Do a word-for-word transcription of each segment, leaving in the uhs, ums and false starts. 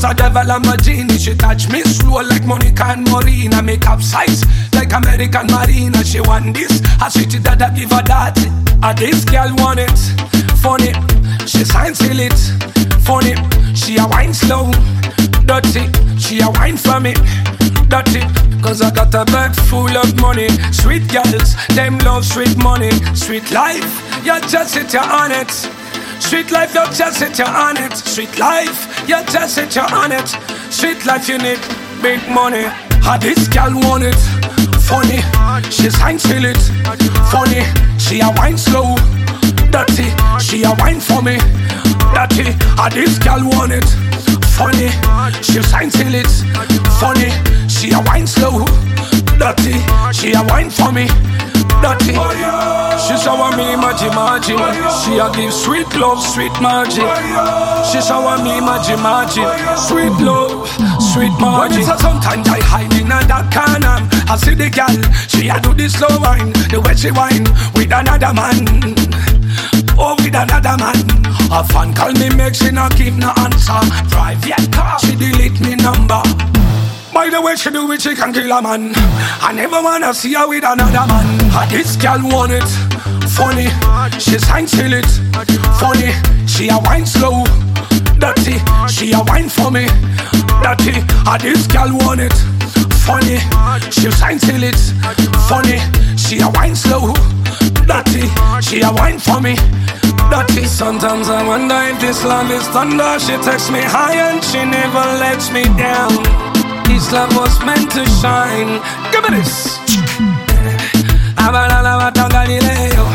was a devil and a genie. She touch me slow like Monica and Maureen. I make up size like American Marina. She want this, I sweet it that I give her that. And this girl want it, funny. She sign seal it, funny. She a wine slow, dirty. She a wine for me, dirty. Cause I got a bag full of money. Sweet girls, them love sweet money. Sweet life, you just sit here on it. Sweet life, you just sit here on it. Sweet life, you just sit here on it. Sweet life, you need big money. How this girl want it, funny. She sign seal it, funny. She a wine slow, dirty. She a wine for me, dirty. How this girl want it, funny. She sign seal it, funny. She a wine slow, dirty. She a wine for me, dirty. She shower me magic magic. She a give sweet love, sweet magic. She shower me magic magic. Sweet love, sweet magic. So sometimes I hide in a dark corner. I see the girl, she a do the slow wine. The way she wine with another man. Oh, with another man. A fan call me, make she not give no answer. Private car, she delete me number. By the way she do it, she can kill a man. I never wanna see her with another man. And this girl want it, funny. She sign seal it, funny. She a wine slow, dirty. She a wine for me, dirty. And this girl want it, funny. She sign seal it, funny. She a wine slow, dirty. She a wine for me, dirty. Sometimes I wonder if this love is thunder. She takes me high and she never lets me down. This love was meant to shine. Give me this. Abalala batangalileo,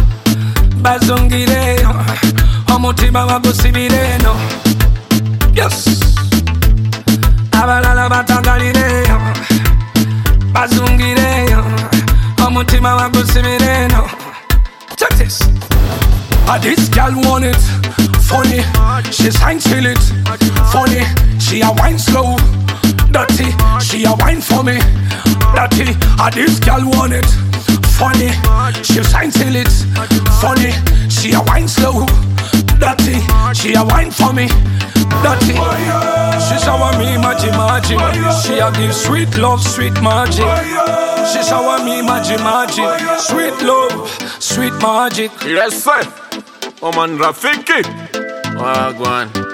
bazongileo, omutima wagusibireno. Yes. Abalala batangalileo, bazongileo, omutima wagusibireno. Check this. Ah, this girl want it, funny. She sign seal it, funny. She a wine slow, dirty. She a wine for me, dirty. Ah, this girl want it, funny. She sign seal it, funny. She a wine slow, dirty. She a wine for me, dirty. She shower me magic magic. She a give sweet love, sweet magic. She shower me magic magic. Sweet love, sweet magic. Yes sir. Oman Rafiki. Wagwan.